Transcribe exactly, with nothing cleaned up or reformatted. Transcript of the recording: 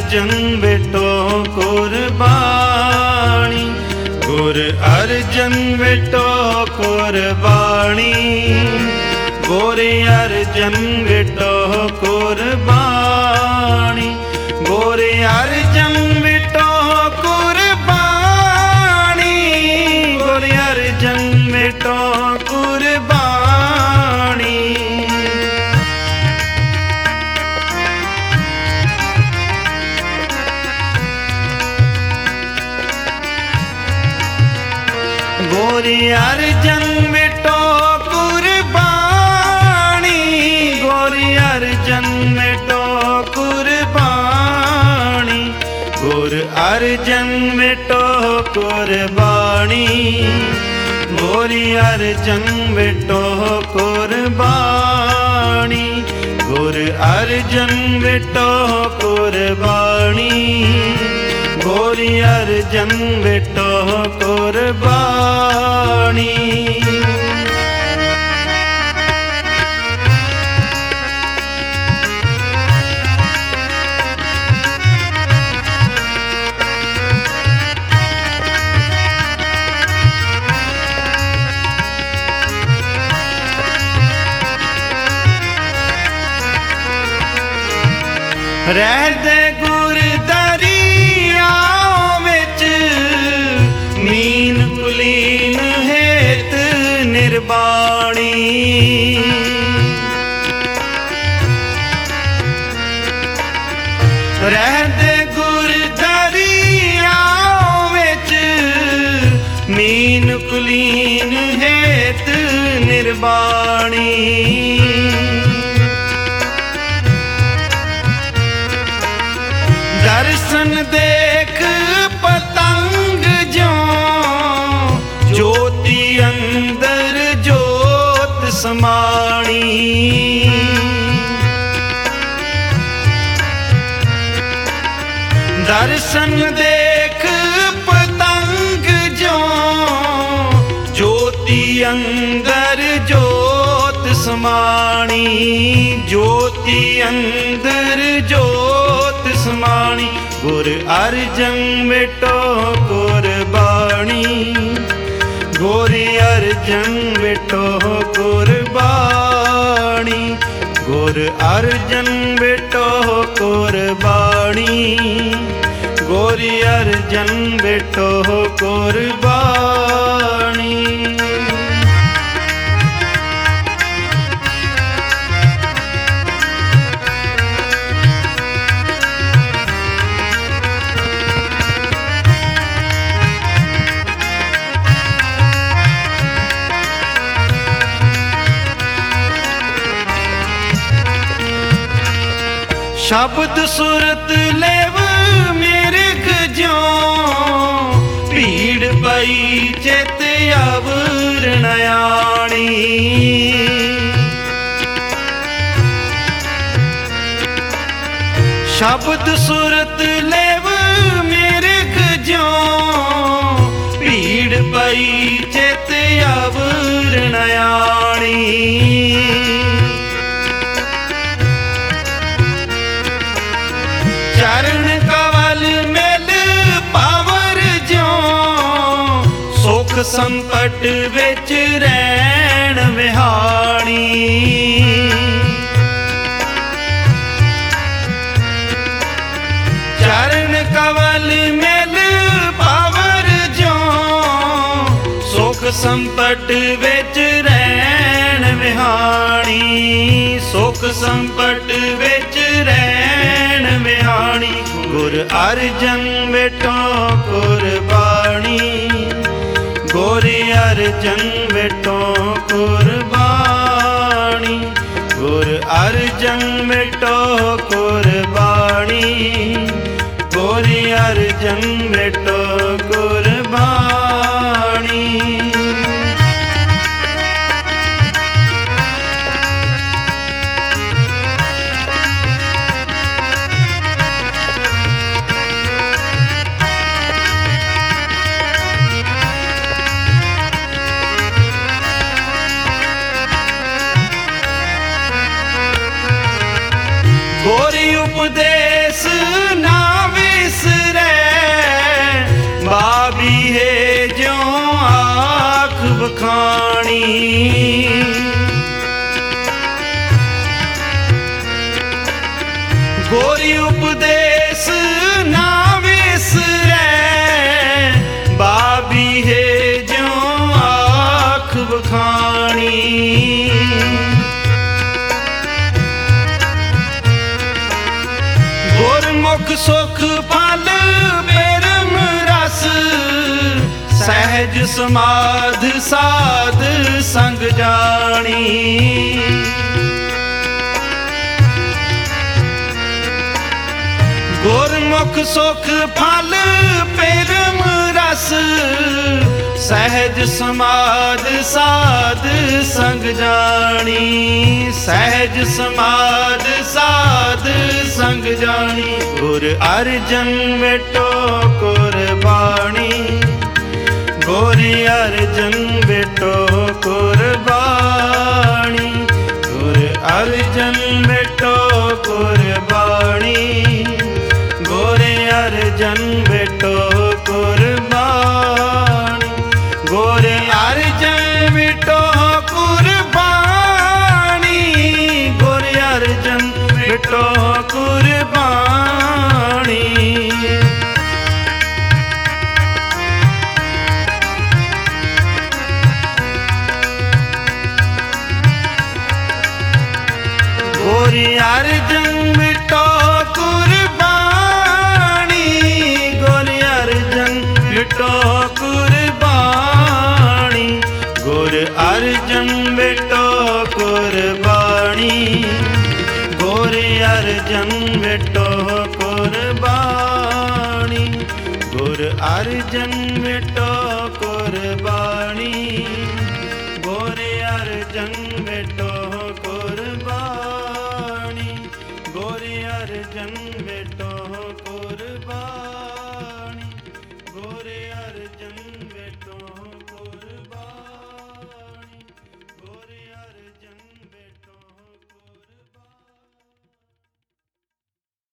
ਅਰਜਨ ਬੇਟੋ ਕੁਰਬਾਨੀ, ਗੁਰ ਅਰਜਨ ਬੇਟੋ ਕੁਰਬਾਨੀ, ਗੁਰ ਅਰਜਨ ਬੇਟੋ ਕੁਰਬਾਨੀ, ਗੁਰ ਅਰਜਨ ਬੇਟੋ ਕੁਰਬਾਨੀ, ਗੁਰ ਅਰਜਨ ਬੇਟੋ ਕੁਰਬਾਨੀ। ਗੁਰ ਅਰਜਨ ਬੇਟੋ ਕੁਰਬਾਨੀ, ਗੁਰ ਅਰਜਨ ਬੇਟੋ ਕੁਰਬਾਨੀ, ਗੁਰ ਅਰਜਨ ਬੇਟੋ ਕੁਰਬਾਨੀ, ਗੁਰ ਅਰਜਨ ਬੇਟੋ ਕੁਰਬਾਨੀ, ਗੁਰ ਅਰਜਨ ਬੇਟੋ ਕੁਰਬਾਨੀ, ਗੁਰ ਅਰਜਨ ਬੇਟੋ ਕੁਰਬਾਨੀ। ਰਹਿਦੇ ਗੁਰ ਦਰਿਆਓ ਵਿੱਚ, ਮੀਨ ਕੁਲੀਨ ਹੇਤ ਨਿਰਬਾਣੀ, ਰਹਿਦੇ ਗੁਰ ਦਰਿਆਓ ਵਿੱਚ, ਮੀਨ ਕੁਲੀਨ ਹੇਤ ਨਿਰਬਾਣੀ। ਦਰਸ਼ਨ ਦੇਖ ਪਤੰਗ ਜਿਉਂ, ਜੋਤੀ ਅੰਦਰ ਜੋਤ ਸਮਾਣੀ, ਦਰਸ਼ਨ ਦੇਖ ਪਤੰਗ ਜਿਉਂ, ਜੋਤੀ ਅੰਦਰ ਜੋਤ ਸਮਾਣੀ, ਜੋਤੀ ਅੰਦਰ ਜੋਤ ਸਮਾਣੀ। ਗੁਰ ਅਰਜਨ ਬੇਟੋ ਕੁਰਬਾਨੀ, ਗੁਰ ਅਰਜਨ ਬੇਟੋ ਕੁਰਬਾਨੀ, ਗੁਰ ਅਰਜਨ ਬੇਟੋ ਕੁਰਬਾਨੀ, ਗੁਰ ਅਰਜਨ ਬੇਟੋ ਕੁਰਬਾਨੀ। ਸ਼ਬਦ ਸੁਰਤ ਲੇਵ ਮਿਰਗ ਜਿਉਂ, ਭੀੜ ਪਈ ਚਿਤ ਅਵਰ ਨਆਣੀ, ਸ਼ਬਦ ਸੁਰਤ ਲੇਵ ਮਿਰਗ ਜਿਉਂ, ਭੀੜ ਪਈ ਚਿਤ ਅਵਰ ਨਆਣੀ। ਚਰਨ ਕਵਲ ਮਿਲ ਪਾਵਰ ਜਿਉਂ, ਸੁਖ ਸੰਪਟ ਵਿੱਚ ਰਹਿਣ ਵਿਹਾਣੀ, ਚਰਨ ਕਵਲ ਮਿਲ ਪਾਵਰ ਜਿਉਂ, ਸੁਖ ਸੰਪਟ ਵਿੱਚ ਰਹਿਣ ਵਿਹਾਣੀ, ਸੁਖ ਸੰਪਟ ਵਿੱਚ ਰਹਿਣ ਵਿਹਾਣੀ। ਗੁਰ ਅਰਜਨ ਬੇਟੋ ਕੁਰਬਾਨੀ, ਗੁਰ ਅਰਜਨ ਬੇਟੋ ਕੁਰਬਾਨੀ, ਗੁਰ ਅਰਜਨ ਬੇਟੋ ਕੁਰਬਾਨੀ, ਗੁਰ ਅਰਜਨ ਬੇਟੋ ਕੁਰਬਾਨੀ। ਗੋਰੀ ਉਪਦੇਸ਼ ਨਾ विसरै बाबी है ज्यों आँख बखानी। गोरी उपदेश ना विसरै बाबी है ज्यों आँख बखानी। गुरमुख सुख फल पेरम रस सहज समाध साध संग जानी। गुरमुख सुख फल पेरम रस सहज समाध साध संग जानी। सहज समाध साध संग जानी। गुर अर्जन बेटो कुरबानी। गुर अर्जन बेटो कुरबानी। गुर अर्जन बेटो कुरबानी। गुर अर्जन बेटो कुरबानी। गुर अर्जन बेटो कुरबानी। गुर अर्जन बेटो कुरबानी। गुर अर्जन बेटो कुरबानी। गुर अर्जन बेटो कुरबानी। गुर अर्जन बेटो कुरबानी। गुर अर्जन बेटो कुरबानी। गुर अर्जन बेटो कुरबानी। गुर अर्जन बेटो कुरबानी। गुर अर्जन बेटो कुरबानी।